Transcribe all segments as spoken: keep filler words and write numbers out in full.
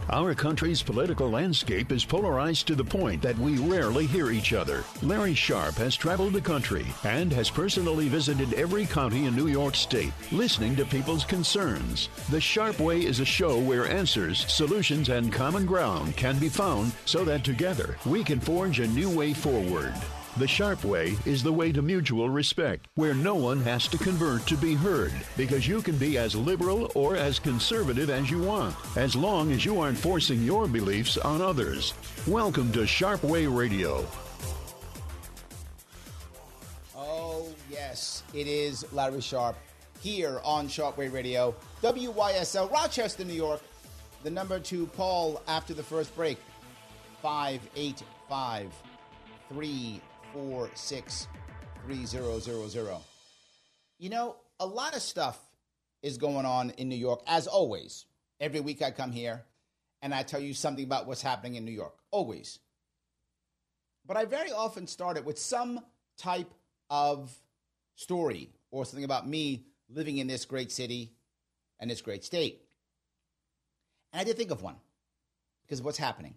Our country's political landscape is polarized to the point that we rarely hear each other. Larry Sharpe has traveled the country and has personally visited every county in New York State, listening to people's concerns. The Sharpe Way is a show where answers, solutions, and common ground can be found so that together we can forge a new way forward. The Sharpe Way is the way to mutual respect, where no one has to convert to be heard, because you can be as liberal or as conservative as you want, as long as you aren't forcing your beliefs on others. Welcome to Sharpe Way Radio. Oh, yes, it is Larry Sharpe here on Sharpe Way Radio, W Y S L, Rochester, New York. The number to call after the first break, five eight five, three four six, three zero zero zero. You know, a lot of stuff is going on in New York, as always. Every week I come here and I tell you something about what's happening in New York, always. But I very often start it with some type of story or something about me living in this great city and this great state. And I did think of one because of what's happening.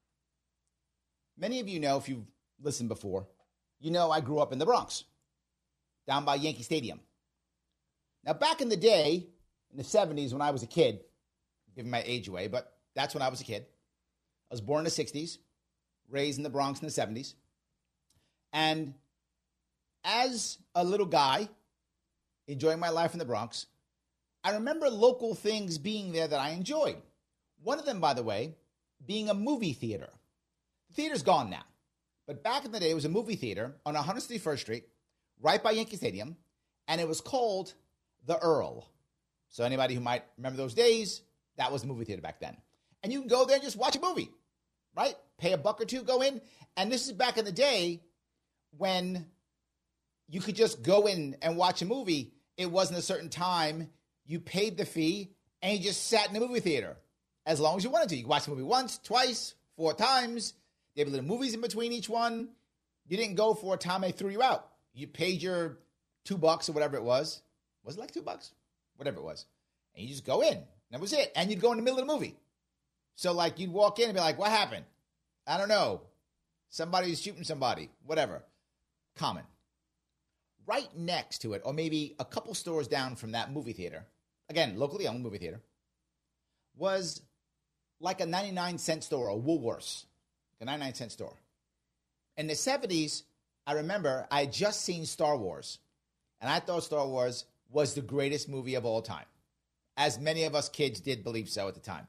Many of you know, if you've listened before, you know I grew up in the Bronx, down by Yankee Stadium. Now, back in the day, in the seventies, when I was a kid, giving my age away, but that's when I was a kid. I was born in the sixties, raised in the Bronx in the seventies. And as a little guy, enjoying my life in the Bronx, I remember local things being there that I enjoyed. One of them, by the way, being a movie theater. The theater's gone now. But back in the day, it was a movie theater on one hundred sixty-first Street, right by Yankee Stadium, and it was called The Earl. So anybody who might remember those days, that was the movie theater back then. And you can go there and just watch a movie, right? Pay a buck or two, go in. And this is back in the day when you could just go in and watch a movie. It wasn't a certain time. You paid the fee, and you just sat in the movie theater as long as you wanted to. You could watch the movie once, twice, four times. They have little movies in between each one. You didn't go for a time they threw you out. You paid your two bucks or whatever it was. Was it like two bucks? Whatever it was. And you just go in. That was it. And you'd go in the middle of the movie. So, like, you'd walk in and be like, what happened? I don't know. Somebody's shooting somebody. Whatever. Common. Right next to it, or maybe a couple stores down from that movie theater, again, locally owned movie theater, was like a ninety-nine cent store, a Woolworths. A ninety-nine cent store. In the seventies, I remember I had just seen Star Wars. And I thought Star Wars was the greatest movie of all time. As many of us kids did believe so at the time.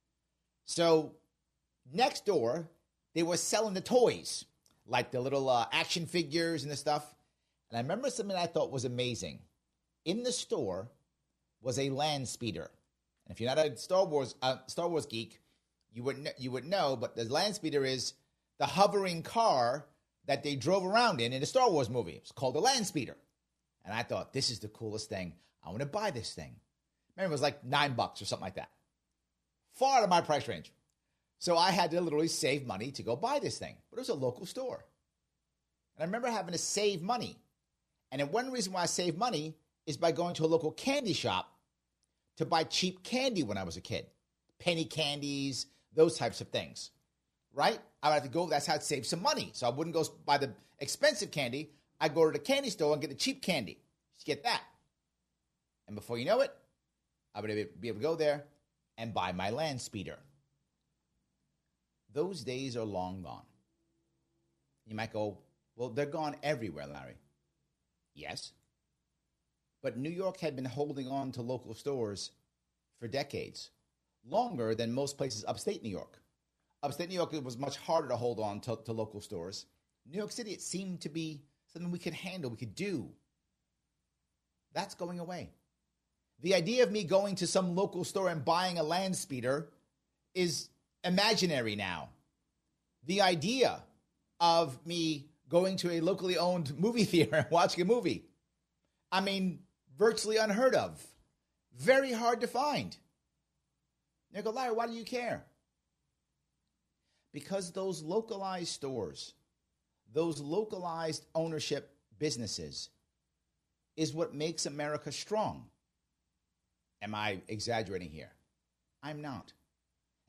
So next door, they were selling the toys. Like the little uh, action figures and the stuff. And I remember something I thought was amazing. In the store was a land speeder. And if you're not a Star Wars uh, Star Wars geek, You would you would know, but the land speeder is the hovering car that they drove around in in the Star Wars movie. It's called the land speeder. And I thought, this is the coolest thing. I want to buy this thing. Remember, it was like nine bucks or something like that. Far out of my price range. So I had to literally save money to go buy this thing. But it was a local store. And I remember having to save money. And then one reason why I saved money is by going to a local candy shop to buy cheap candy when I was a kid. Penny candies, those types of things, right? I would have to go, that's how I'd save some money. So I wouldn't go buy the expensive candy. I'd go to the candy store and get the cheap candy. Just get that. And before you know it, I would be able to go there and buy my land speeder. Those days are long gone. You might go, well, they're gone everywhere, Larry. Yes. But New York had been holding on to local stores for decades. Longer than most places upstate New York. Upstate New York, it was much harder to hold on to, to local stores. New York City, it seemed to be something we could handle, we could do. That's going away. The idea of me going to some local store and buying a land speeder is imaginary now. The idea of me going to a locally owned movie theater and watching a movie, I mean, virtually unheard of. Very hard to find. They go, Larry, why do you care? Because those localized stores, those localized ownership businesses is what makes America strong. Am I exaggerating here? I'm not.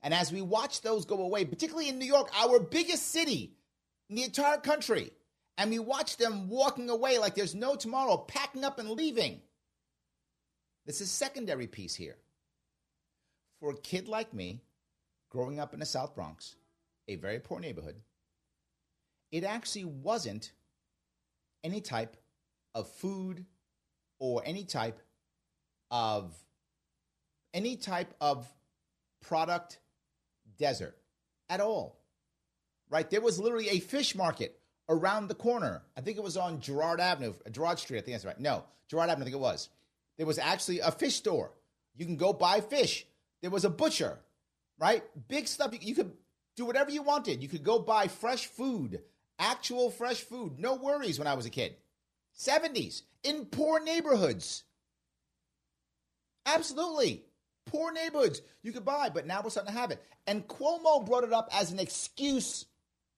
And as we watch those go away, particularly in New York, our biggest city in the entire country, and we watch them walking away like there's no tomorrow, packing up and leaving. This is a secondary piece here. For a kid like me, growing up in the South Bronx, a very poor neighborhood, it actually wasn't any type of food or any type of any type of product desert at all. Right? There was literally a fish market around the corner. I think it was on Girard Avenue, Girard Street, I think that's right. No, Girard Avenue, I think it was. There was actually a fish store. You can go buy fish. There was a butcher, right? Big stuff. You, you could do whatever you wanted. You could go buy fresh food, actual fresh food. No worries when I was a kid. seventies, in poor neighborhoods. Absolutely. Poor neighborhoods you could buy, but now we're starting to have it. And Cuomo brought it up as an excuse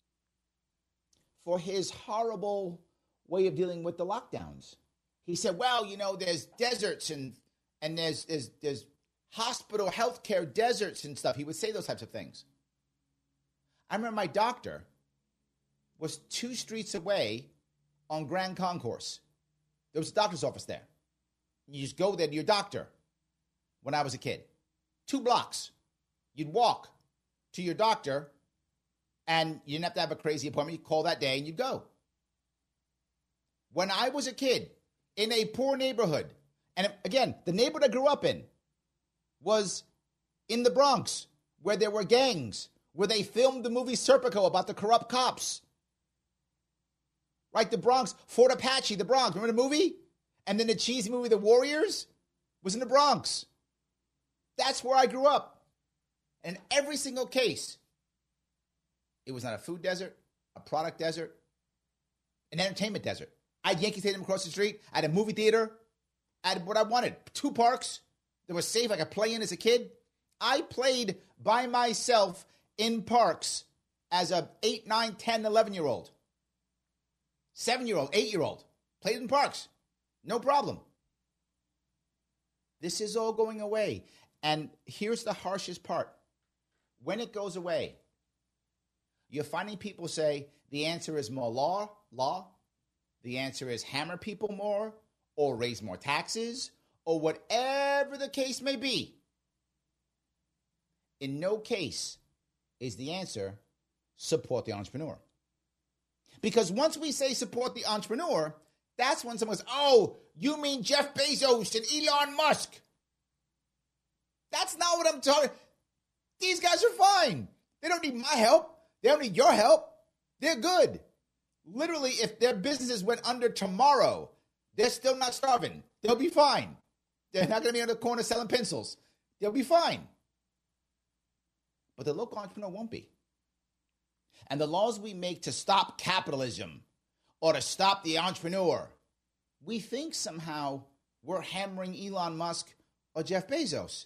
for his horrible way of dealing with the lockdowns. He said, well, you know, there's deserts and and there's there's there's hospital healthcare deserts and stuff. He would say those types of things. I remember my doctor was two streets away on Grand Concourse. There was a doctor's office there. You just go there to your doctor when I was a kid. Two blocks. You'd walk to your doctor, and you didn't have to have a crazy appointment. You'd call that day, and you'd go. When I was a kid in a poor neighborhood, and again, the neighborhood I grew up in was in the Bronx, where there were gangs, where they filmed the movie Serpico about the corrupt cops. Right, the Bronx, Fort Apache, the Bronx. Remember the movie? And then the cheesy movie, The Warriors, was in the Bronx. That's where I grew up. And in every single case, it was not a food desert, a product desert, an entertainment desert. I had Yankee Stadium across the street. I had a movie theater. I had what I wanted. Two parks that were safe. I could play in as a kid. I played by myself in parks as a eight, nine, ten, eleven-year-old. Seven-year-old, eight-year-old. Played in parks. No problem. This is all going away. And here's the harshest part. When it goes away, you're finding people say the answer is more law, law. The answer is hammer people more or raise more taxes or whatever the case may be. In no case is the answer support the entrepreneur. Because once we say support the entrepreneur, that's when someone goes, oh, you mean Jeff Bezos and Elon Musk. That's not what I'm talking. These guys are fine. They don't need my help. They don't need your help. They're good. Literally, if their businesses went under tomorrow, they're still not starving. They'll be fine. They're not going to be on the corner selling pencils. They'll be fine. But the local entrepreneur won't be. And the laws we make to stop capitalism or to stop the entrepreneur, we think somehow we're hammering Elon Musk or Jeff Bezos.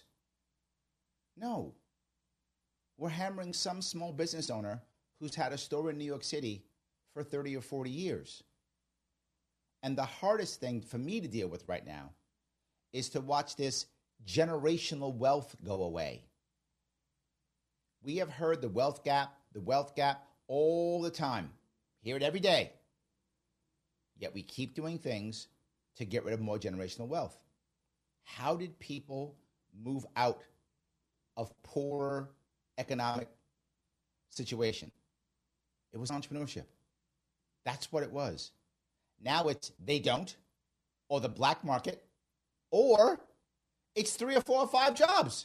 No. We're hammering some small business owner who's had a store in New York City for thirty or forty years. And the hardest thing for me to deal with right now is to watch this generational wealth go away. We have heard the wealth gap, the wealth gap all the time. Hear it every day. Yet we keep doing things to get rid of more generational wealth. How did people move out of poorer economic situation? It was entrepreneurship. That's what it was. Now it's they don't, or the black market, or it's three or four or five jobs.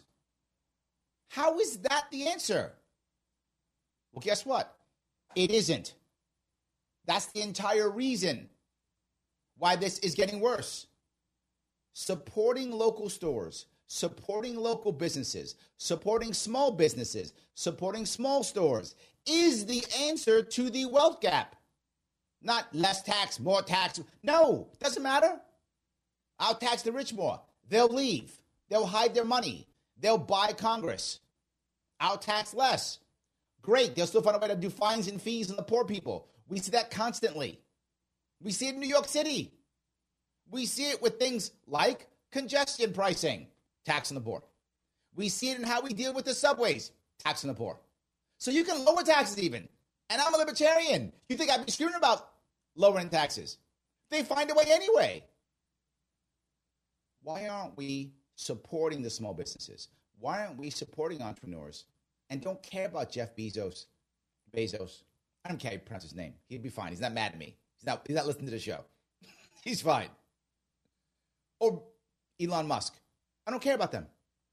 How is that the answer? Well, guess what? It isn't. That's the entire reason why this is getting worse. Supporting local stores, supporting local businesses, supporting small businesses, supporting small stores is the answer to the wealth gap. Not less tax, more tax. No, it doesn't matter. I'll tax the rich more. They'll leave. They'll hide their money. They'll buy Congress. I'll tax less. Great. They'll still find a way to do fines and fees on the poor people. We see that constantly. We see it in New York City. We see it with things like congestion pricing, tax on the board. We see it in how we deal with the subways, taxing the poor. So you can lower taxes even. And I'm a libertarian. You think I'd be screaming about lowering taxes? They find a way anyway. Why aren't we supporting the small businesses? Why aren't we supporting entrepreneurs and don't care about Jeff Bezos? Bezos. I don't care how you pronounce his name. He'd be fine. He's not mad at me. He's not, he's not listening to the show. He's fine. Or Elon Musk. I don't care about them.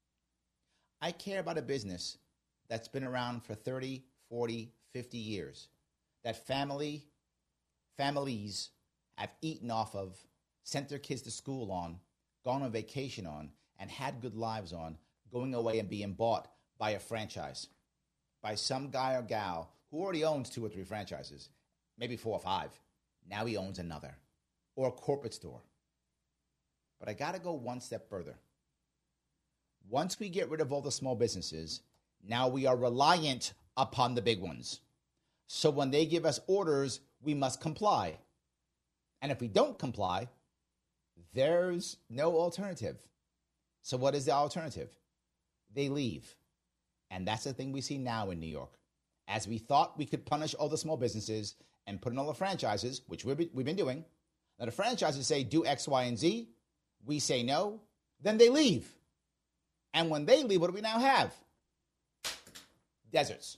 I care about a business that's been around for thirty, forty, fifty years, that family, families have eaten off of, sent their kids to school on, gone on vacation on, and had good lives on, going away and being bought by a franchise, by some guy or gal who already owns two or three franchises, maybe four or five. Now he owns another, or a corporate store. But I got to go one step further. Once we get rid of all the small businesses, now we are reliant upon the big ones. So when they give us orders, we must comply. And if we don't comply, there's no alternative. So what is the alternative? They leave. And that's the thing we see now in New York. As we thought we could punish all the small businesses and put in all the franchises, which we've been doing, now the franchises say do X, Y, and Z. We say no. Then they leave. And when they leave, what do we now have? Deserts.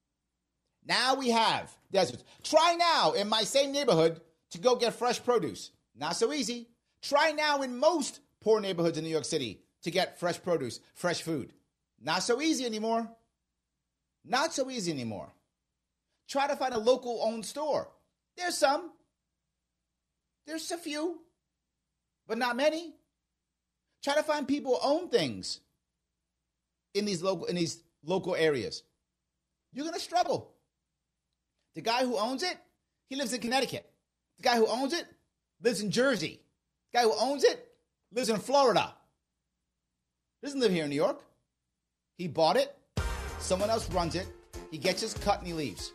Now we have deserts. Try now in my same neighborhood to go get fresh produce. Not so easy. Try now in most poor neighborhoods in New York City to get fresh produce, fresh food. Not so easy anymore. Not so easy anymore. Try to find a local owned store. There's some. There's a few, but not many. Try to find people who own things in these local in these local areas. You're going to struggle. The guy who owns it, he lives in Connecticut. The guy who owns it lives in Jersey. The guy who owns it lives in Florida. Doesn't live here in New York. He bought it. Someone else runs it. He gets his cut and he leaves.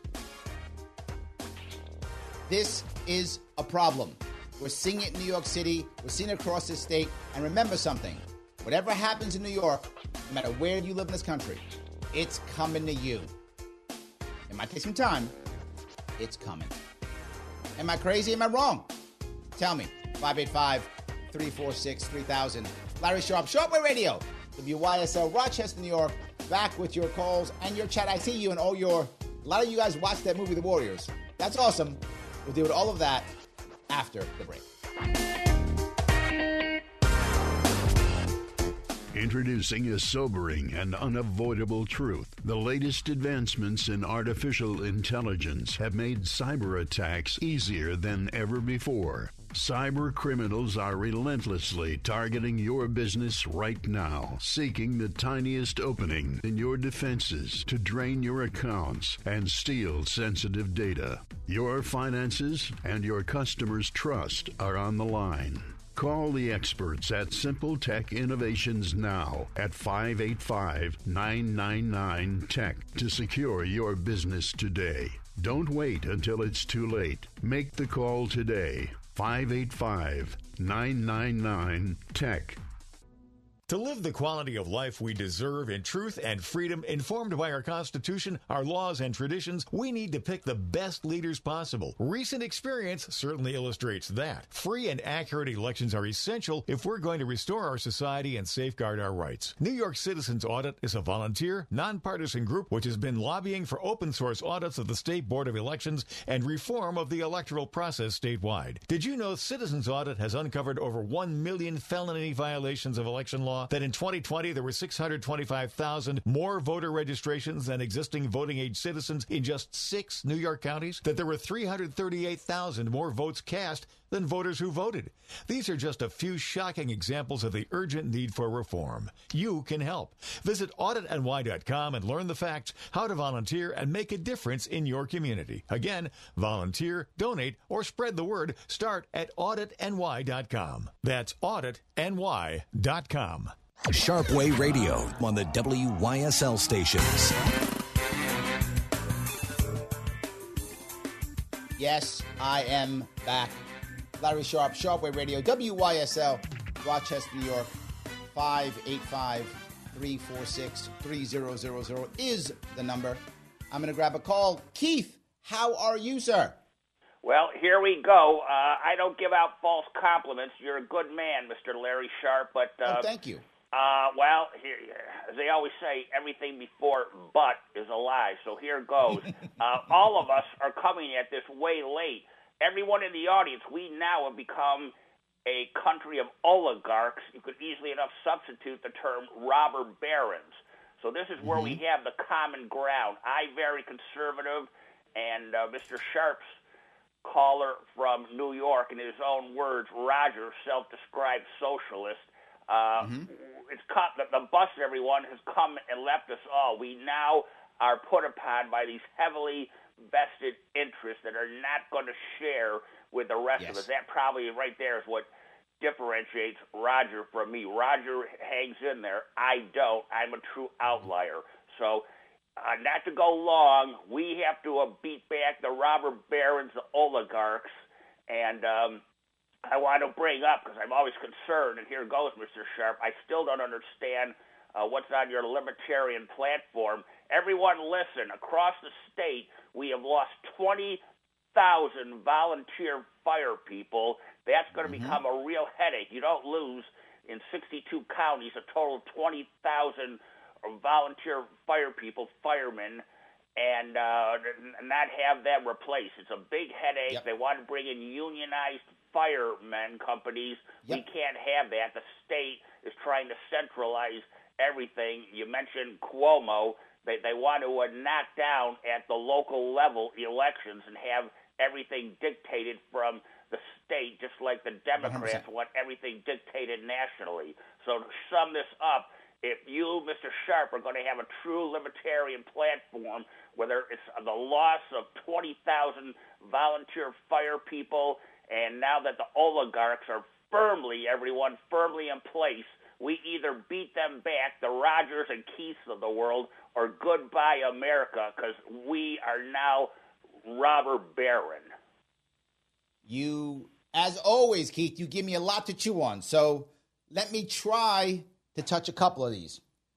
This is a problem. We're seeing it in New York City. We're seeing it across the state. And remember something. Whatever happens in New York, no matter where you live in this country, it's coming to you. It might take some time. It's coming. Am I crazy? Am I wrong? Tell me. five eight five, three four six, three thousand. Larry Sharpe, Shortwave Radio, W Y S L, Rochester, New York. Back with your calls and your chat. I see you and all your... A lot of you guys watched that movie, The Warriors. That's awesome. We'll deal with all of that after the break. Introducing a sobering and unavoidable truth. The latest advancements in artificial intelligence have made cyber attacks easier than ever before. Cyber criminals are relentlessly targeting your business right now, seeking the tiniest opening in your defenses to drain your accounts and steal sensitive data. Your finances and your customers' trust are on the line. Call the experts at Simple Tech Innovations now at five eight five, nine nine nine, T E C to secure your business today. Don't wait until it's too late. Make the call today. five eight five, nine nine nine, T E C. To live the quality of life we deserve in truth and freedom, informed by our Constitution, our laws, and traditions, we need to pick the best leaders possible. Recent experience certainly illustrates that. Free and accurate elections are essential if we're going to restore our society and safeguard our rights. New York Citizens Audit is a volunteer, nonpartisan group which has been lobbying for open-source audits of the State Board of Elections and reform of the electoral process statewide. Did you know Citizens Audit has uncovered over one million felony violations of election law? That in twenty twenty, there were six hundred twenty-five thousand more voter registrations than existing voting age citizens in just six New York counties? That there were three hundred thirty-eight thousand more votes cast than voters who voted? These are just a few shocking examples of the urgent need for reform. You can help. Visit audit N Y dot com and learn the facts, how to volunteer, and make a difference in your community. Again, volunteer, donate, or spread the word. Start at audit N Y dot com. That's audit N Y dot com. Sharpway Radio on the W Y S L stations. Yes, I am back. Larry Sharpe, Sharpway Radio, W Y S L, Rochester, New York, five eight five, three four six, three zero zero zero is the number. I'm going to grab a call. Keith, how are you, sir? Well, here we go. Uh, I don't give out false compliments. You're a good man, Mister Larry Sharp. But uh, oh, thank you. Uh, well, here, as they always say, everything before but is a lie. So here goes. uh, all of us are coming at this way late. Everyone in the audience, we now have become a country of oligarchs. You could easily enough substitute the term robber barons. So this is where mm-hmm. we have the common ground. I very conservative, and uh, Mister Sharp's caller from New York, in his own words, Roger, self-described socialist. Uh, mm-hmm. It's cut, the, the bus, everyone, has come and left us all. We now are put upon by these heavily vested interests that are not going to share with the rest yes. of us. That probably right there is what differentiates Roger from me. Roger hangs in there. I don't. I'm a true outlier. So uh, not to go long, we have to uh, beat back the robber barons, the oligarchs, and um, I want to bring up, because I'm always concerned, and here goes, Mister Sharp, I still don't understand uh, what's on your libertarian platform. Everyone listen, across the state, we have lost twenty thousand volunteer fire people. That's going to mm-hmm. become a real headache. You don't lose in sixty-two counties a total of twenty thousand volunteer fire people, firemen, and uh, not have them replaced. It's a big headache. Yep. They want to bring in unionized firemen companies. Yep. We can't have that. The state is trying to centralize everything. You mentioned Cuomo. They, they want to uh, knock down at the local level elections and have everything dictated from the state, just like the Democrats one hundred percent want everything dictated nationally. So to sum this up, if you, Mister Sharp, are going to have a true libertarian platform, whether it's the loss of twenty thousand volunteer fire people, and now that the oligarchs are firmly, everyone, firmly in place, we either beat them back, the Rogers and Keiths of the world, or goodbye America, because we are now robber baron. You, as always, Keith, you give me a lot to chew on. So let me try to touch a couple of these.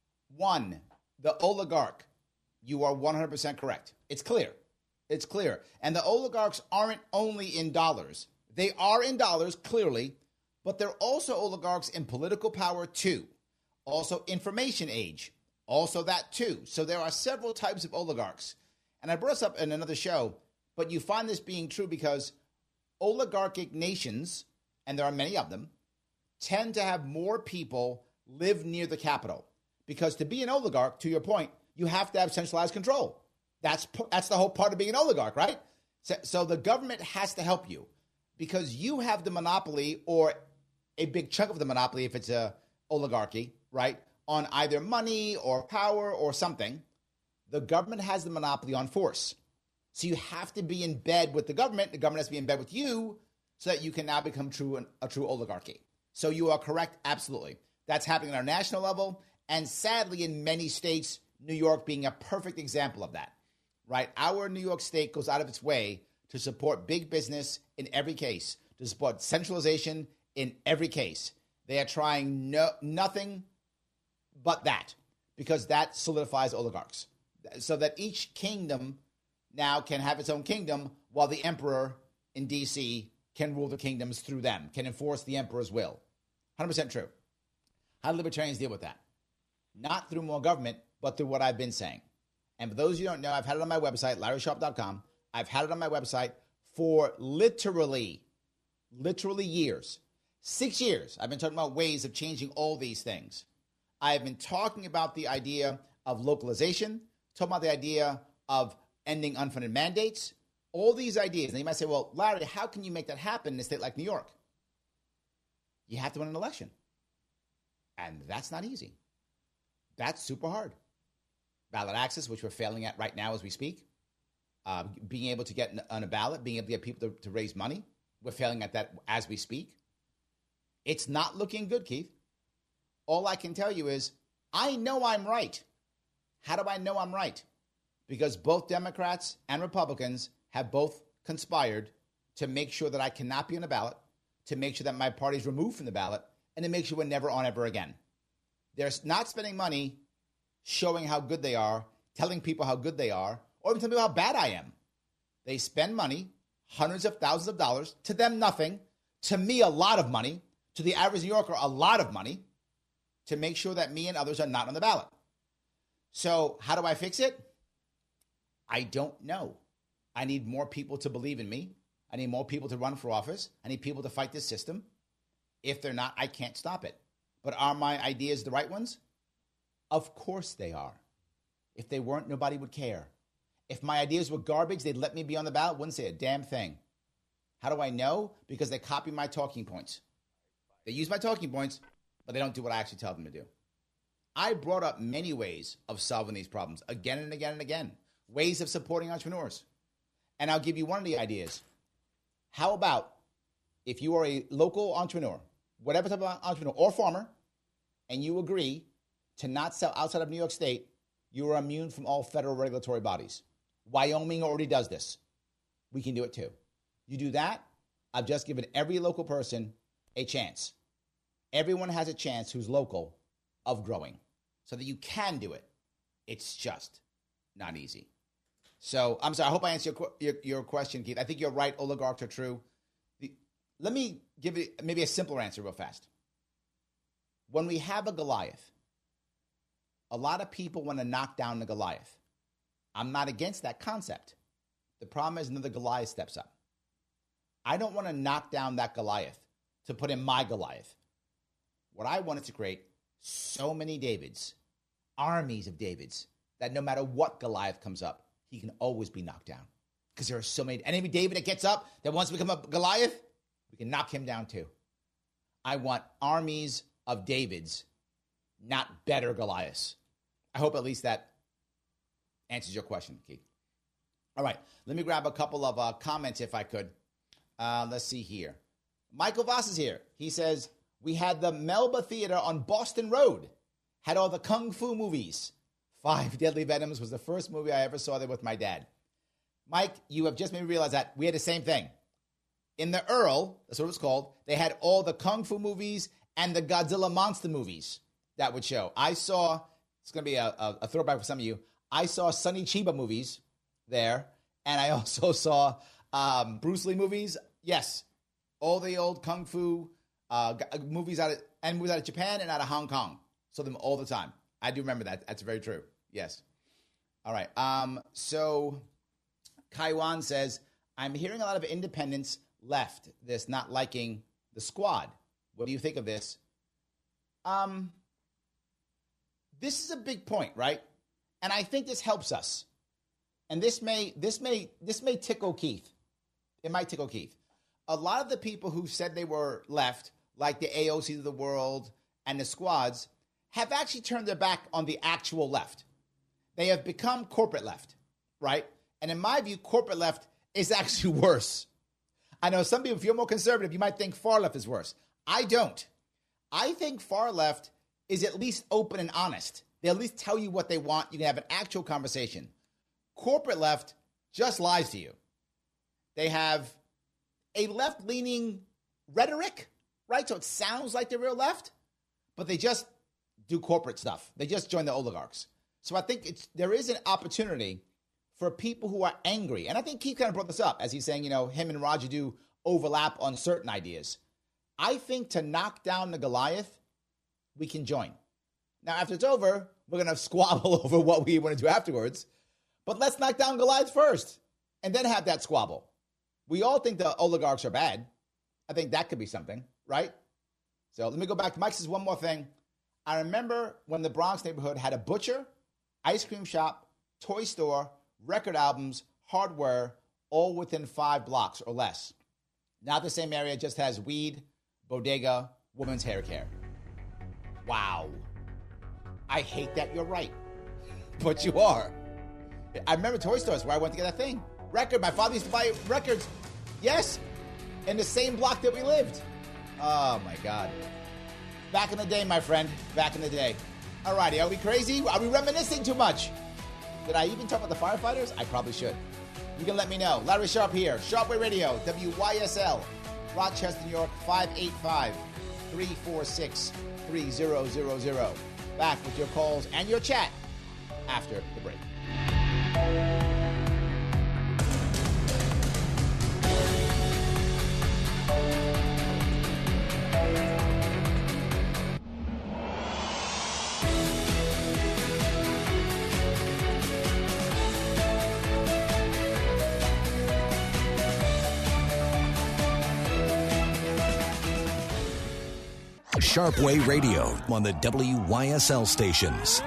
One, the oligarch. You are one hundred percent correct. It's clear. It's clear. And the oligarchs aren't only in dollars. They are in dollars, clearly, but they're also oligarchs in political power, too. Also information age. Also that, too. So there are several types of oligarchs. And I brought this up in another show, but you find this being true because oligarchic nations, and there are many of them, tend to have more people live near the capital. Because to be an oligarch, to your point, you have to have centralized control. That's that's the whole part of being an oligarch, right? So, so the government has to help you because you have the monopoly or a big chunk of the monopoly if it's a oligarchy, right, on either money or power or something. The government has the monopoly on force. So you have to be in bed with the government. The government has to be in bed with you so that you can now become true a true oligarchy. So you are correct, absolutely. That's happening at our national level, and sadly in many states, New York being a perfect example of that, right? Our New York State goes out of its way to support big business in every case, to support centralization in every case. They are trying no, nothing but that because that solidifies oligarchs so that each kingdom now can have its own kingdom while the emperor in D C can rule the kingdoms through them, can enforce the emperor's will. one hundred percent true. How do libertarians deal with that? Not through more government, but through what I've been saying. And for those of you who don't know, I've had it on my website, larry sharp dot com. I've had it on my website for literally, literally years. Six years. I've been talking about ways of changing all these things. I've been talking about the idea of localization, talking about the idea of ending unfunded mandates, all these ideas. And you might say, well, Larry, how can you make that happen in a state like New York? You have to win an election. And that's not easy. That's super hard. Ballot access, which we're failing at right now as we speak. Uh, being able to get on a ballot, being able to get people to, to raise money. We're failing at that as we speak. It's not looking good, Keith. All I can tell you is I know I'm right. How do I know I'm right? Because both Democrats and Republicans have both conspired to make sure that I cannot be on the ballot, to make sure that my party is removed from the ballot, and to make sure we're never on ever again. They're not spending money showing how good they are, telling people how good they are, or even telling people how bad I am. They spend money, hundreds of thousands of dollars, to them nothing, to me a lot of money, to the average New Yorker a lot of money, to make sure that me and others are not on the ballot. So how do I fix it? I don't know. I need more people to believe in me. I need more people to run for office. I need people to fight this system. If they're not, I can't stop it. But are my ideas the right ones? Of course they are. If they weren't, nobody would care. If my ideas were garbage, they'd let me be on the ballot, wouldn't say a damn thing. How do I know? Because they copy my talking points. They use my talking points, but they don't do what I actually tell them to do. I brought up many ways of solving these problems again and again and again. Ways of supporting entrepreneurs. And I'll give you one of the ideas. How about if you are a local entrepreneur, whatever type of entrepreneur or farmer, and you agree to not sell outside of New York State, you are immune from all federal regulatory bodies. Wyoming already does this. We can do it too. You do that, I've just given every local person a chance. Everyone has a chance who's local of growing so that you can do it. It's just not easy. So I'm sorry. I hope I answered your, your, your question, Keith. I think you're right. Oligarchs are true. The, let me give you maybe a simpler answer real fast. When we have a Goliath, a lot of people want to knock down the Goliath. I'm not against that concept. The problem is another Goliath steps up. I don't want to knock down that Goliath to put in my Goliath. What I want is to create so many Davids, armies of Davids, that no matter what Goliath comes up, he can always be knocked down. Because there are so many. Any David that gets up that wants to become a Goliath, we can knock him down too. I want armies of Davids, not better Goliaths. I hope at least that answers your question, Keith. All right, let me grab a couple of uh, comments if I could. Uh, let's see here. Michael Voss is here. He says, we had the Melba Theater on Boston Road. Had all the Kung Fu movies. Five Deadly Venoms was the first movie I ever saw there with my dad. Mike, you have just made me realize that we had the same thing. In the Earl, that's what it was called, they had all the Kung Fu movies and the Godzilla monster movies that would show. I saw, it's going to be a, a, a throwback for some of you, I saw Sonny Chiba movies there, and I also saw um, Bruce Lee movies. Yes, all the old Kung Fu uh, movies out of, and movies out of Japan and out of Hong Kong. Saw them all the time. I do remember that. That's very true. Yes. All right. Um, so Kaiwan says, I'm hearing a lot of independents left this not liking the squad. What do you think of this? Um, this is a big point, right? And I think this helps us. And this may this may this may tickle Keith. It might tickle Keith. A lot of the people who said they were left, like the A O Cs of the world and the squads, have actually turned their back on the actual left. They have become corporate left, right? And in my view, corporate left is actually worse. I know some people, if you're more conservative, you might think far left is worse. I don't. I think far left is at least open and honest. They at least tell you what they want. You can have an actual conversation. Corporate left just lies to you. They have a left-leaning rhetoric, right? So it sounds like the real left, but they just do corporate stuff. They just join the oligarchs. So I think it's there is an opportunity for people who are angry. And I think Keith kind of brought this up as he's saying, you know, him and Roger do overlap on certain ideas. I think to knock down the Goliath, we can join. Now, after it's over, we're going to squabble over what we want to do afterwards. But let's knock down Goliath first and then have that squabble. We all think the oligarchs are bad. I think that could be something, right? So let me go back to Mike says one more thing. I remember when the Bronx neighborhood had a butcher, ice cream shop, toy store, record albums, hardware, all within five blocks or less. Now the same area just has weed, bodega, women's hair care. Wow. I hate that you're right. But you are. I remember toy stores where I went to get a thing. Record. My father used to buy records. Yes. In the same block that we lived. Oh, my God. Back in the day, my friend. Back in the day. All righty. Are we crazy? Are we reminiscing too much? Did I even talk about the firefighters? I probably should. You can let me know. Larry Sharpe here. Sharpe Way Radio. W Y S L. Rochester, New York. five eight five, three four six, three zero zero zero. Back with your calls and your chat after the break. Sharpway Radio on the W Y S L stations.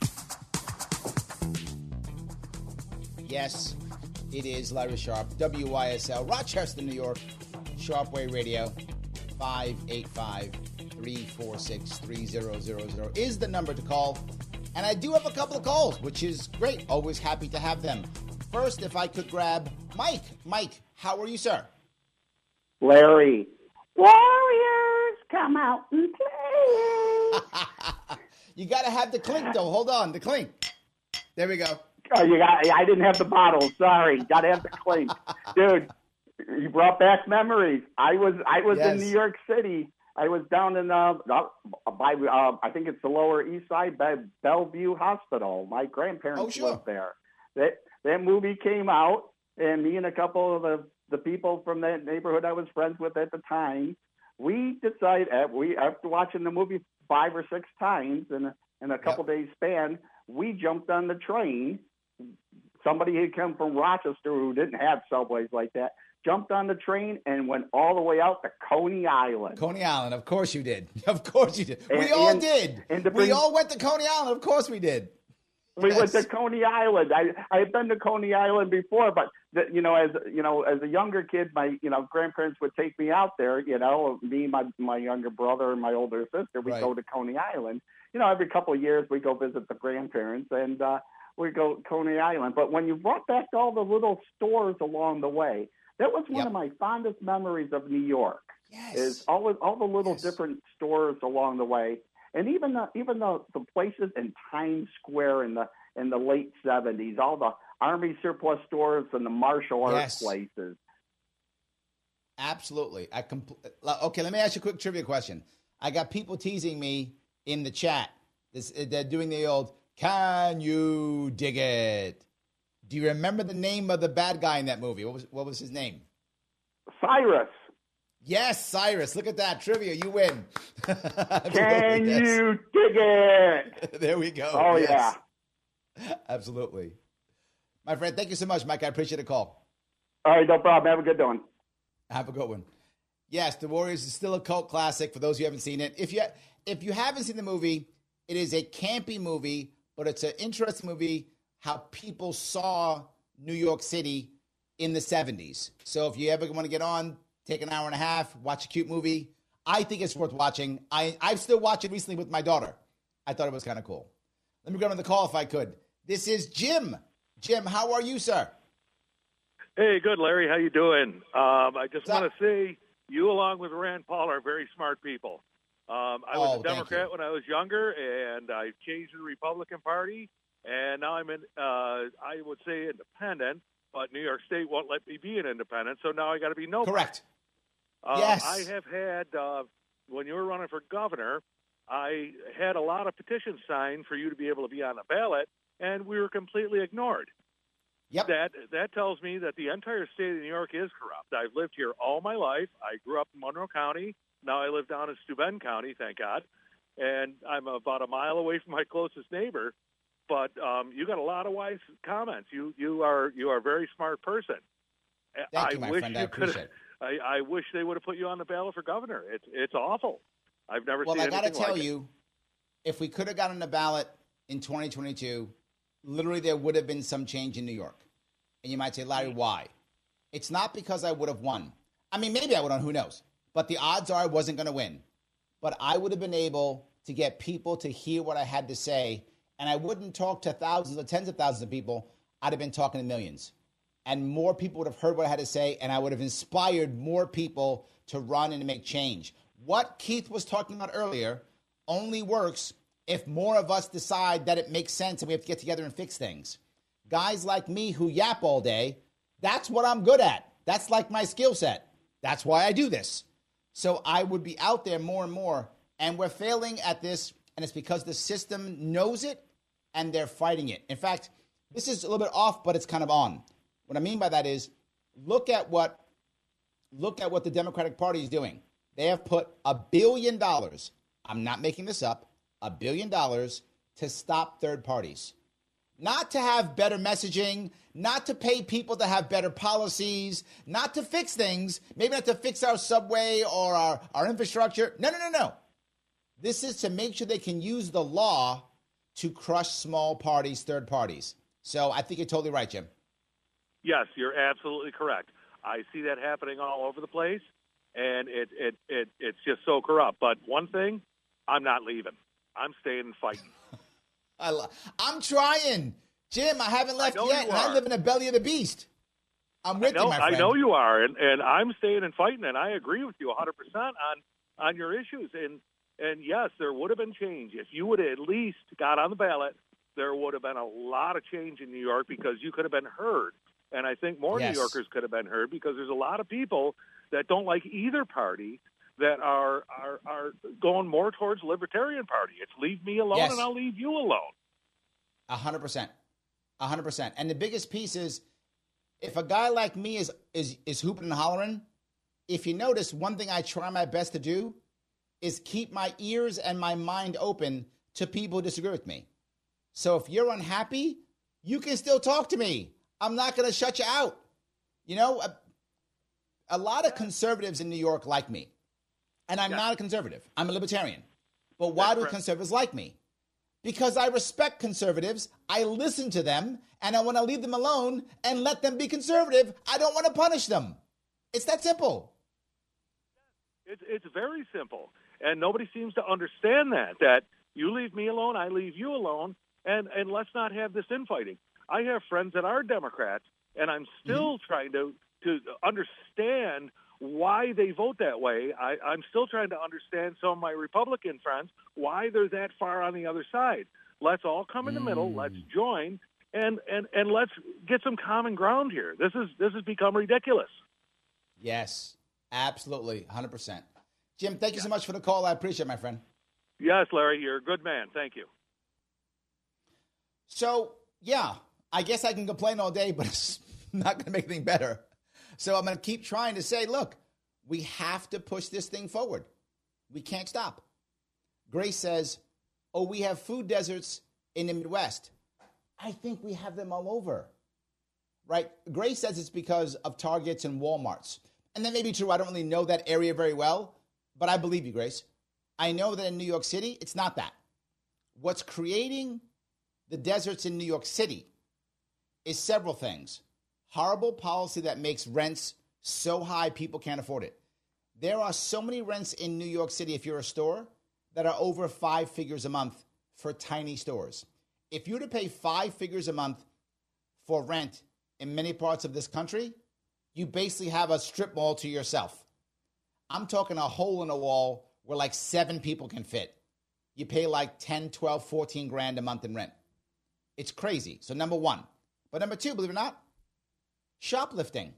Yes, it is Larry Sharp, W Y S L, Rochester, New York, Sharpway Radio, five eight five, three four six, three zero zero zero is the number to call. And I do have a couple of calls, which is great. Always happy to have them. First, if I could grab Mike. Mike, how are you, sir? Larry, Warriors, come out and play. You got to have the clink, though. Hold on, the clink. There we go. Oh, you got. I didn't have the bottle. Sorry, got to have the clink, dude. You brought back memories. I was I was Yes. in New York City. I was down in uh, uh by uh, I think it's the Lower East Side, by Bellevue Hospital. My grandparents Oh, sure. lived there. That that movie came out, and me and a couple of the the people from that neighborhood I was friends with at the time, we decided we after watching the movie five or six times in a, in a couple Yep. days span, we jumped on the train. Somebody had come from Rochester who didn't have subways like that, jumped on the train and went all the way out to Coney Island. Coney Island, of course you did. Of course you did. We And- all and- did. and to we bring- all went to Coney Island. Of course we did. We Yes. went to Coney Island. I I had been to Coney Island before, but the, you know, as you know, as a younger kid, my you know grandparents would take me out there. You know, me, my my younger brother, and my older sister. We Right. go to Coney Island. You know, every couple of years we go visit the grandparents, and uh, we go to Coney Island. But when you brought back all the little stores along the way, that was one Yep. of my fondest memories of New York. Yes. Is all the, all the little Yes. different stores along the way. And even the even the, the places in Times Square in the in the late seventies, all the Army surplus stores and the martial arts Yes. places. Absolutely. I compl- Okay, let me ask you a quick trivia question. I got people teasing me in the chat. This, they're doing the old, can you dig it? Do you remember the name of the bad guy in that movie? What was what was his name? Cyrus, Yes, Cyrus. Look at that. Trivia. You win. can Yes. you dig it? There we go. Oh, Yes. Absolutely. My friend, thank you so much, Mike. I appreciate the call. All right, no problem. Have a good one. Have a good one. Yes, The Warriors is still a cult classic for those who haven't seen it. If you if you haven't seen the movie, it is a campy movie, but it's an interesting movie how people saw New York City in the seventies. So if you ever want to get on, take an hour and a half, watch a cute movie. I think it's worth watching. I, I've still watched it recently with my daughter. I thought it was kind of cool. Let me grab on the call if I could. This is Jim. Jim, how are you, sir? Hey, good, Larry. How you doing? Um, I just What's up? want to say you, along with Rand Paul, are very smart people. Um, I was Oh, a thank Democrat you. when I was younger, and I changed to the Republican Party, and now I'm in. Uh, I would say independent, but New York State won't let me be an independent, so now I got to be no. Correct. Uh, Yes. I have had uh, when you were running for governor, I had a lot of petitions signed for you to be able to be on the ballot, and we were completely ignored. Yep. That that tells me that the entire state of New York is corrupt. I've lived here all my life. I grew up in Monroe County. Now I live down in Steuben County, thank God, and I'm about a mile away from my closest neighbor. But um, you got a lot of wise comments. You you are you are a very smart person. Thank I you, my wish friend. you I could. appreciate it. I, I wish they would have put you on the ballot for governor. It's it's awful. I've never Well, seen I got to anything tell like it. you, if we could have gotten the ballot in twenty twenty-two, literally there would have been some change in New York. And you might say, Larry, why? It's not because I would have won. I mean, maybe I would have, who knows? But the odds are I wasn't going to win. But I would have been able to get people to hear what I had to say. And I wouldn't talk to thousands or tens of thousands of people. I'd have been talking to millions. And more people would have heard what I had to say. And I would have inspired more people to run and to make change. What Keith was talking about earlier only works if more of us decide that it makes sense and we have to get together and fix things. Guys like me who yap all day, that's what I'm good at. That's like my skill set. That's why I do this. So I would be out there more and more. And we're failing at this. and it's because the system knows it and they're fighting it. In fact, this is a little bit off, but it's kind of on. What I mean by that is look at what look at what the Democratic Party is doing. They have put a billion dollars, I'm not making this up, a billion dollars to stop third parties. Not to have better messaging, not to pay people to have better policies, not to fix things, maybe not to fix our subway or our, our infrastructure. No, no, no, no. This is to make sure they can use the law to crush small parties, third parties. So I think you're totally right, Jim. Yes, you're absolutely correct. I see that happening all over the place, and it, it, it it's just so corrupt. But one thing, I'm not leaving. I'm staying and fighting. I lo- I'm trying. Jim, I haven't left I yet, and I live in the belly of the beast. I'm with I know, you, my friend. I know you are, and, and I'm staying and fighting, and I agree with you one hundred percent on, on your issues. And, and, yes, there would have been change. If you would have at least got on the ballot, there would have been a lot of change in New York because you could have been heard. And I think more Yes. New Yorkers could have been heard because there's a lot of people that don't like either party that are are, are going more towards Libertarian Party. It's leave me alone Yes. and I'll leave you alone. A hundred percent. A hundred percent. And the biggest piece is if a guy like me is, is, is hooping and hollering, if you notice, one thing I try my best to do is keep my ears and my mind open to people who disagree with me. So if you're unhappy, you can still talk to me. I'm not going to shut you out. You know, a, a lot of conservatives in New York like me. And I'm Yeah. not a conservative. I'm a libertarian. But why That's do correct. conservatives like me? Because I respect conservatives. I listen to them. And I want to leave them alone and let them be conservative. I don't want to punish them. It's that simple. It's it's very simple, and nobody seems to understand that. That you leave me alone, I leave you alone, and and let's not have this infighting. I have friends that are Democrats, and I'm still mm-hmm. trying to to understand why they vote that way. I, I'm still trying to understand some of my Republican friends why they're that far on the other side. Let's all come in the mm. middle. Let's join, and, and, and let's get some common ground here. This is this has become ridiculous. Yes, absolutely, one hundred percent. Jim, thank you so much for the call. I appreciate it, my friend. Yes, Larry, you're a good man. Thank you. So, yeah, I guess I can complain all day, but it's not going to make anything better. So I'm going to keep trying to say, look, we have to push this thing forward. We can't stop. Grace says, oh, we have food deserts in the Midwest. I think we have them all over, right? Grace says it's because of Targets and Walmarts. And that may be true. I don't really know that area very well, but I believe you, Grace. I know that in New York City, it's not that. What's creating the deserts in New York City is several things. Horrible policy that makes rents so high people can't afford it. There are so many rents in New York City, if you're a store, that are over five figures a month for tiny stores. If you were to pay five figures a month for rent in many parts of this country, you basically have a strip mall to yourself. I'm talking a hole in a wall where like seven people can fit. You pay like ten, twelve, fourteen grand a month in rent. It's crazy. So number one. But number two, believe it or not, shoplifting.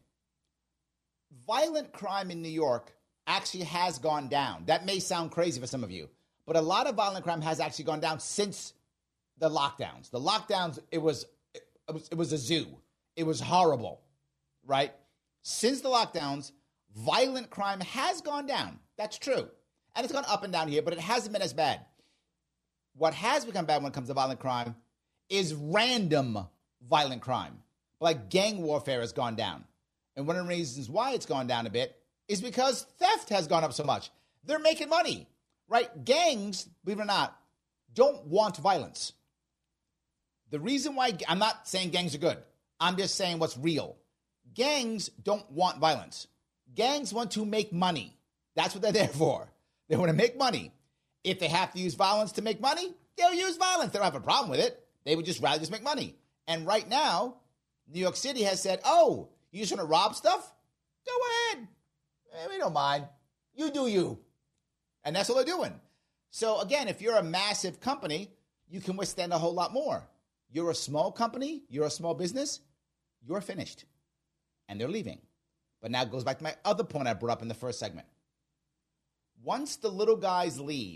Violent crime in New York actually has gone down. That may sound crazy for some of you, but a lot of violent crime has actually gone down since the lockdowns. The lockdowns, it was, it was, it was a zoo. It was horrible, right? Since the lockdowns, violent crime has gone down. That's true. And it's gone up and down here, but it hasn't been as bad. What has become bad when it comes to violent crime is random violent crime. Like gang warfare has gone down. And one of the reasons why it's gone down a bit is because theft has gone up so much. They're making money, right? Gangs, believe it or not, don't want violence. The reason why, I'm not saying gangs are good. I'm just saying what's real. Gangs don't want violence. Gangs want to make money. That's what they're there for. They want to make money. If they have to use violence to make money, they'll use violence. They don't have a problem with it. They would just rather just make money. And right now, New York City has said, oh, you just want to rob stuff? Go ahead. Eh, we don't mind. You do you. And that's what they're doing. So again, if you're a massive company, you can withstand a whole lot more. You're a small company, you're a small business, you're finished. And they're leaving. But now it goes back to my other point I brought up in the first segment. Once the little guys leave,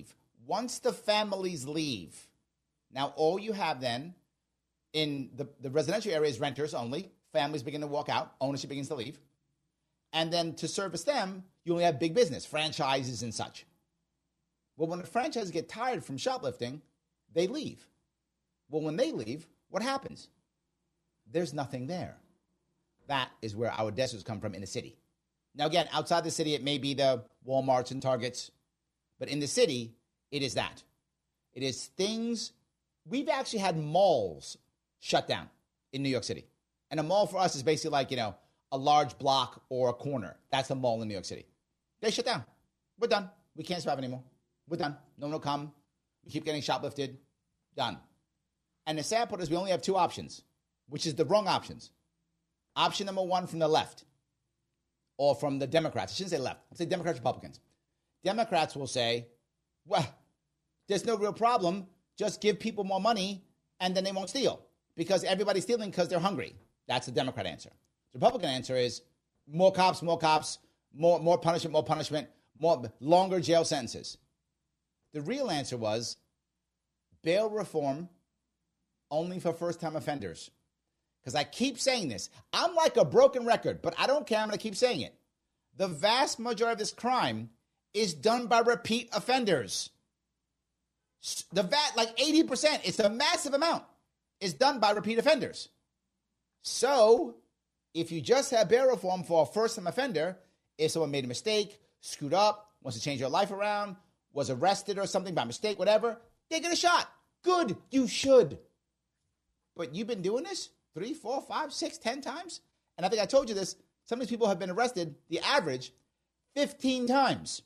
Once the families leave, now all you have then in the, the residential area is renters only. Families begin to walk out. Ownership begins to leave. And then to service them, you only have big business, franchises and such. Well, when the franchises get tired from shoplifting, they leave. Well, when they leave, what happens? There's nothing there. That is where our deserts come from in the city. Now, again, outside the city, it may be the Walmarts and Targets. But in the city, it is that. It is things. We've actually had malls shut down in New York City. And a mall for us is basically like, you know, a large block or a corner. That's a mall in New York City. They shut down. We're done. We can't survive anymore. We're done. No one will come. We keep getting shoplifted. Done. And the sad part is we only have two options, which is the wrong options. Option number one from the left or from the Democrats. I shouldn't say left. I'll say Democrats, Republicans. Democrats will say, well, there's no real problem. Just give people more money and then they won't steal because everybody's stealing because they're hungry. That's the Democrat answer. The Republican answer is more cops, more cops, more, more punishment, more punishment, more longer jail sentences. The real answer was bail reform only for first-time offenders. Because I keep saying this. I'm like a broken record, but I don't care. I'm going to keep saying it. The vast majority of this crime is done by repeat offenders. The V A T, like eighty percent, it's a massive amount, is done by repeat offenders. So if you just have bail reform for a first-time offender, if someone made a mistake, screwed up, wants to change their life around, was arrested or something by mistake, whatever, they get a shot. Good, you should. But you've been doing this three, four, five, six, ten times? And I think I told you this. Some of these people have been arrested, the average, fifteen times.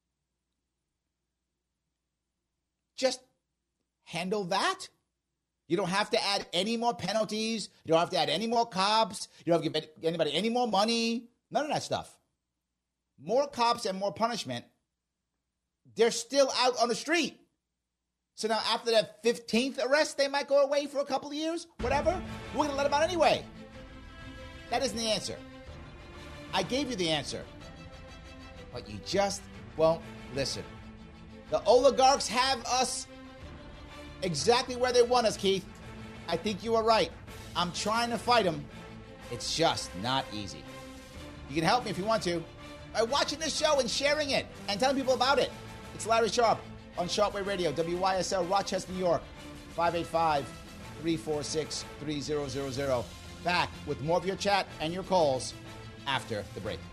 Just handle that. You don't have to add any more penalties. You don't have to add any more cops. You don't have to give anybody any more money. None of that stuff. More cops and more punishment. They're still out on the street. So now after that fifteenth arrest, they might go away for a couple of years, whatever. We're going to let them out anyway. That isn't the answer. I gave you the answer. But you just won't listen. The oligarchs have us exactly where they want us, Keith. I think you are right. I'm trying to fight them. It's just not easy. You can help me if you want to by watching this show and sharing it and telling people about it. It's Larry Sharpe on Shortwave Radio, W Y S L, Rochester, New York, five eight five, three four six, three zero zero zero. Back with more of your chat and your calls after the break.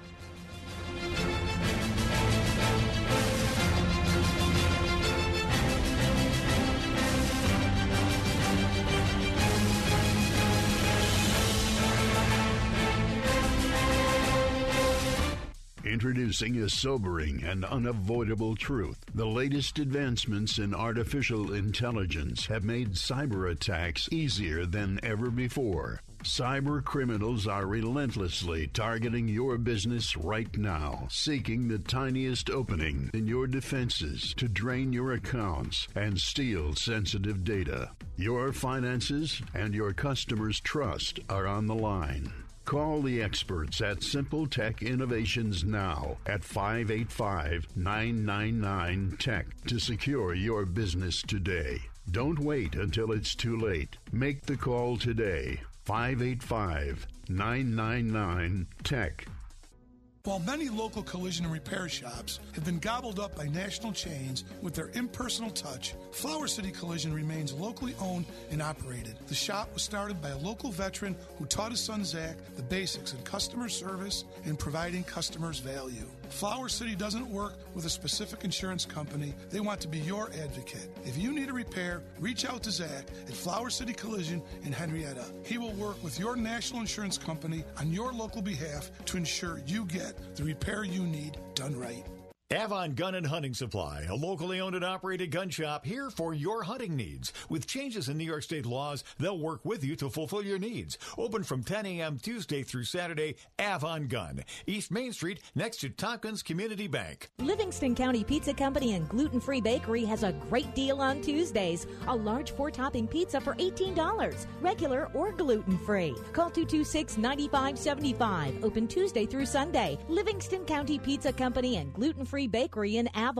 Introducing a sobering and unavoidable truth. The latest advancements in artificial intelligence have made cyber attacks easier than ever before. Cyber criminals are relentlessly targeting your business right now, seeking the tiniest opening in your defenses to drain your accounts and steal sensitive data. Your finances and your customers' trust are on the line. Call the experts at Simple Tech Innovations now at five eight five, nine nine nine, T E C H to secure your business today. Don't wait until it's too late. Make the call today. five eight five, nine nine nine, T E C H. While many local collision and repair shops have been gobbled up by national chains with their impersonal touch, Flower City Collision remains locally owned and operated. The shop was started by a local veteran who taught his son Zach the basics in customer service and providing customers value. Flower City doesn't work with a specific insurance company. They want to be your advocate. If you need a repair, reach out to Zach at Flower City Collision in Henrietta. He will work with your national insurance company on your local behalf to ensure you get the repair you need done right. Avon Gun and Hunting Supply, a locally owned and operated gun shop here for your hunting needs. With changes in New York State laws, they'll work with you to fulfill your needs. Open from ten a.m. Tuesday through Saturday, Avon Gun, East Main Street, next to Tompkins Community Bank. Livingston County Pizza Company and Gluten-Free Bakery has a great deal on Tuesdays. A large four-topping pizza for eighteen dollars, regular or gluten-free. Call two two six, nine five seven five. Open Tuesday through Sunday. Livingston County Pizza Company and Gluten-Free Bakery in Avon.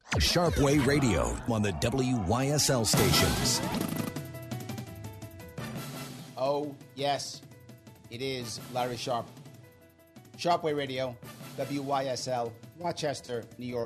Sharpway Radio on the W Y S L stations. Oh, yes, it is Larry Sharpe. Sharpway Radio, W Y S L, Rochester, New York.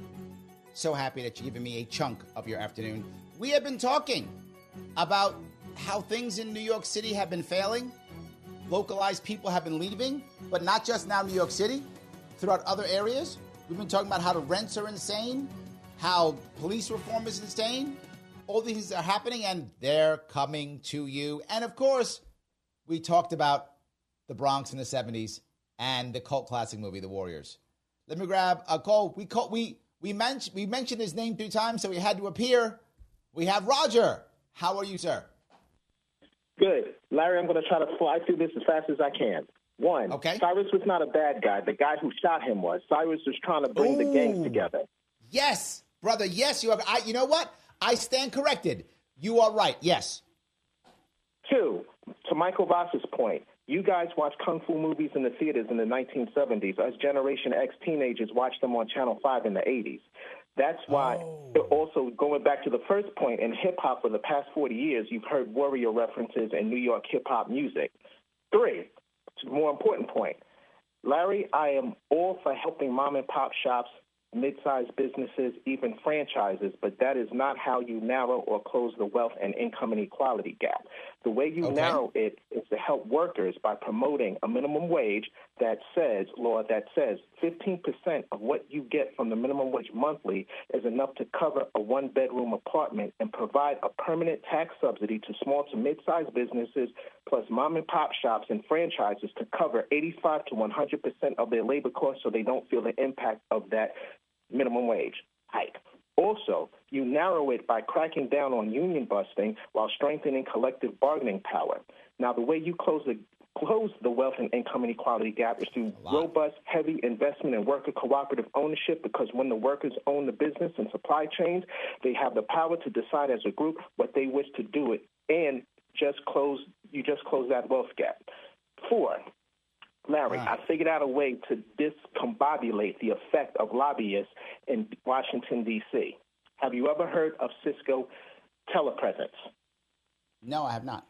So happy that you're giving me a chunk of your afternoon. We have been talking about how things in New York City have been failing. Localized people have been leaving, but not just now New York City, throughout other areas. We've been talking about how the rents are insane, how police reform is insane. All these things are happening, and they're coming to you. And, of course, we talked about the Bronx in the seventies and the cult classic movie, The Warriors. Let me grab a call. We call, we we, men- we mentioned his name three times, so he had to appear. We have Roger. How are you, sir? Good. Larry, I'm going to try to fly through this as fast as I can. One, okay. Cyrus was not a bad guy. The guy who shot him was. Cyrus was trying to bring Ooh. the gangs together. Yes, brother. Yes, you have. I, you know what? I stand corrected. You are right. Yes. Two, to Michael Voss's point, you guys watched Kung Fu movies in the theaters in the nineteen seventies. Us Generation X teenagers watched them on Channel five in the eighties. That's why, oh. also going back to the first point, in hip-hop for the past forty years, you've heard warrior references in New York hip-hop music. Three, to the more important point, Larry, I am all for helping mom-and-pop shops, mid-sized businesses, even franchises, but that is not how you narrow or close the wealth and income inequality gap. The way you okay. narrow it is to help workers by promoting a minimum wage that says, law that says fifteen percent of what you get from the minimum wage monthly is enough to cover a one-bedroom apartment and provide a permanent tax subsidy to small to mid-sized businesses plus mom-and-pop shops and franchises to cover eighty-five to one hundred percent of their labor costs so they don't feel the impact of that minimum wage hike. Also, you narrow it by cracking down on union busting while strengthening collective bargaining power. Now, the way you close the close the wealth and income inequality gap is through robust, heavy investment in worker cooperative ownership, because when the workers own the business and supply chains, they have the power to decide as a group what they wish to do it, and just close you just close that wealth gap. Four, Larry, wow. I figured out a way to discombobulate the effect of lobbyists in Washington, D C. Have you ever heard of Cisco telepresence? No, I have not.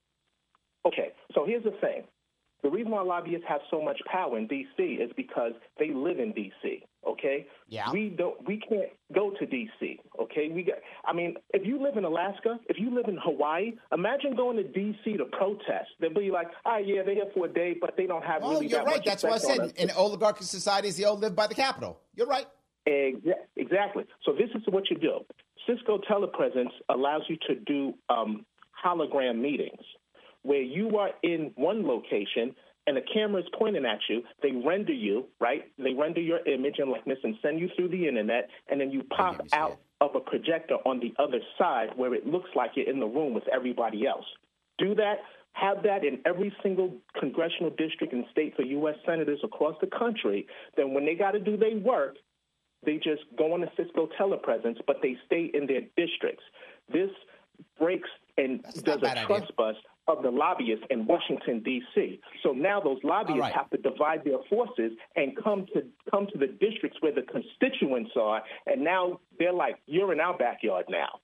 Okay, so here's the thing. The reason why lobbyists have so much power in D C is because they live in D C, okay? Yeah. We don't we can't go to D C, okay? We got I mean, if you live in Alaska, if you live in Hawaii, imagine going to D C to protest. They'll be like, "Ah, oh, yeah, they're here for a day, but they don't have well, really you're that right. much That's what I said. on In oligarchic societies, they all live by the Capitol. You're right. Exactly. So this is what you do. Cisco telepresence allows you to do um, hologram meetings, where you are in one location and the camera is pointing at you. They render you, right? They render your image and likeness and send you through the internet, and then you pop out of a projector on the other side where it looks like you're in the room with everybody else. Do that. Have that in every single congressional district and state for U S senators across the country. Then when they got to do their work, they just go on the Cisco telepresence, but they stay in their districts. This breaks and That's does a trust idea. bust of the lobbyists in Washington, D C. So now those lobbyists right. have to divide their forces and come to come to the districts where the constituents are, and now they're like, you're in our backyard now.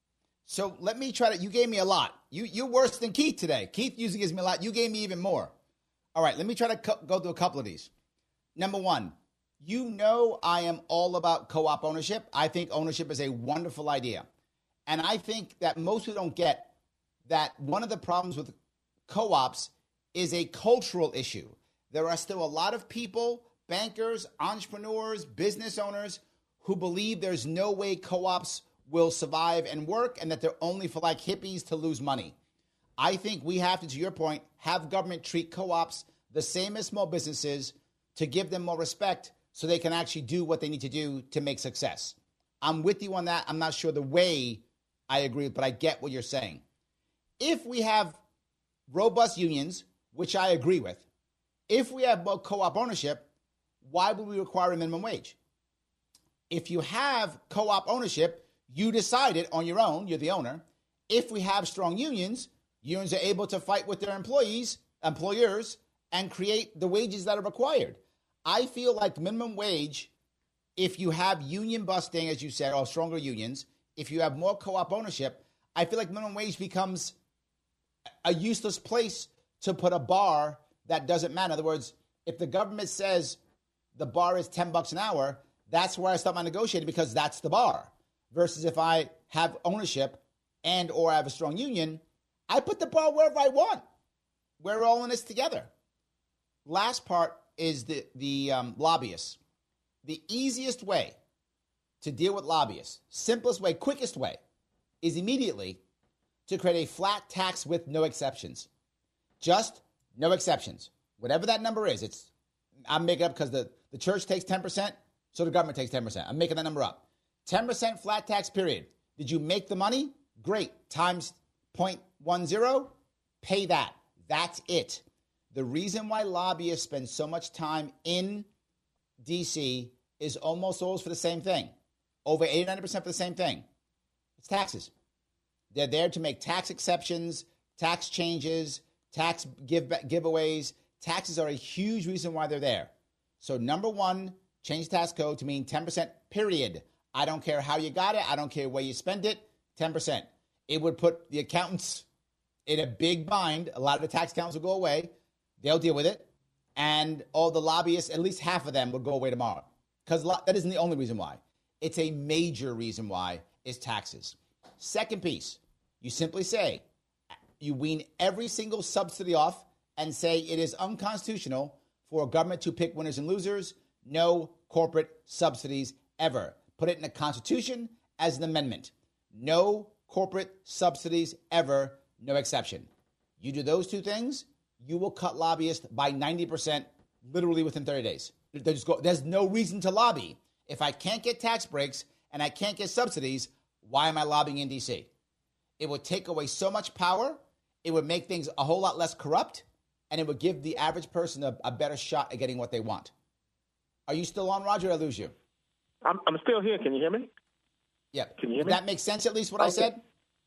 So let me try to – you gave me a lot. You, you're worse than Keith today. Keith usually gives me a lot. You gave me even more. All right, let me try to co- go through a couple of these. Number one, you know I am all about co-op ownership. I think ownership is a wonderful idea. And I think that most people don't get that one of the problems with co-ops is a cultural issue. There are still a lot of people, bankers, entrepreneurs, business owners, who believe there's no way co-ops will survive and work and that they're only for like hippies to lose money. I think we have to, to your point, have government treat co-ops the same as small businesses to give them more respect so they can actually do what they need to do to make success. I'm with you on that. I'm not sure the way I agree, but I get what you're saying. If we have robust unions, which I agree with, if we have co-op ownership, why would we require a minimum wage? If you have co-op ownership, you decide it on your own, you're the owner. If we have strong unions, unions are able to fight with their employees, employers, and create the wages that are required. I feel like minimum wage if you have union busting, as you said, or stronger unions, if you have more co-op ownership, I feel like minimum wage becomes a useless place to put a bar that doesn't matter. In other words, if the government says the bar is ten bucks an hour, that's where I start my negotiating because that's the bar. Versus if I have ownership and or I have a strong union, I put the bar wherever I want. We're all in this together. Last part is the, the um, lobbyists. The easiest way to deal with lobbyists, simplest way, quickest way, is immediately to create a flat tax with no exceptions. Just no exceptions. Whatever that number is, it's I'm making it up because the, the church takes ten percent, so the government takes ten percent. I'm making that number up. ten percent flat tax, period. Did you make the money? Great. Times zero point one zero, pay that. That's it. The reason why lobbyists spend so much time in D C is almost always for the same thing. Over eighty to ninety percent for the same thing. It's taxes. They're there to make tax exceptions, tax changes, tax give giveaways. Taxes are a huge reason why they're there. So number one, change the tax code to mean ten percent, period. I don't care how you got it. I don't care where you spend it, ten percent. It would put the accountants in a big bind. A lot of the tax accountants will go away. They'll deal with it. And all the lobbyists, at least half of them, will go away tomorrow. Because that isn't the only reason why. It's a major reason why is taxes. Second piece, you simply say, you wean every single subsidy off and say it is unconstitutional for a government to pick winners and losers. No corporate subsidies ever. Put it in the Constitution as an amendment. No corporate subsidies ever, no exception. You do those two things, you will cut lobbyists by ninety percent literally within thirty days. They just go, there's no reason to lobby. If I can't get tax breaks and I can't get subsidies, why am I lobbying in D C? It would take away so much power. It would make things a whole lot less corrupt, and it would give the average person a, a better shot at getting what they want. Are you still on, Roger, or did I lose you? I'm, I'm still here. Can you hear me? Yeah. Can you hear Does me? that make sense, at least, what okay. I said?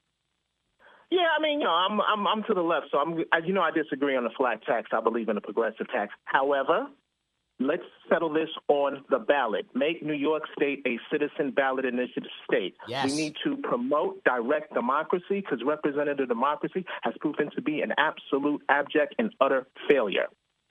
Yeah, I mean, you know, I'm I'm I'm to the left, so I'm I, you know I disagree on the flat tax. I believe in a progressive tax. However, let's settle this on the ballot. Make New York State a citizen ballot initiative state. Yes. We need to promote direct democracy because representative democracy has proven to be an absolute, abject, and utter failure.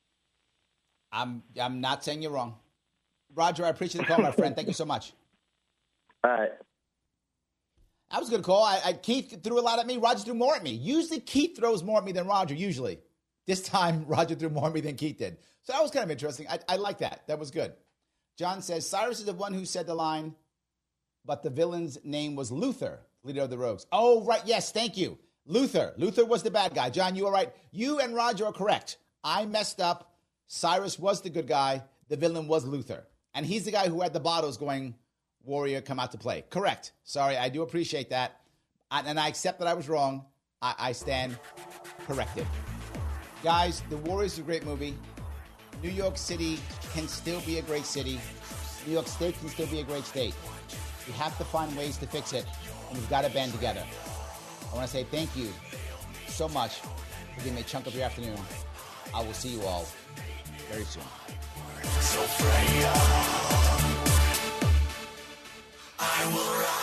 I'm I'm not saying you're wrong. Roger, I appreciate the call, my friend. Thank you so much. All right. That was a good call. I, I, Keith threw a lot at me. Roger threw more at me. Usually Keith throws more at me than Roger, usually. This time, Roger threw more at me than Keith did. So that was kind of interesting. I, I like that. That was good. John says, Cyrus is the one who said the line, but the villain's name was Luther, leader of the Rogues. Oh, right. Yes, thank you. Luther. Luther was the bad guy. John, you are right. You and Roger are correct. I messed up. Cyrus was the good guy. The villain was Luther. And he's the guy who had the bottles going, Warrior, come out to play. Correct. Sorry, I do appreciate that. I, and I accept that I was wrong. I, I stand corrected. Guys, The Warriors is a great movie. New York City can still be a great city. New York State can still be a great state. We have to find ways to fix it, and we've got to band together. I want to say thank you so much for giving me a chunk of your afternoon. I will see you all very soon. So I will rise.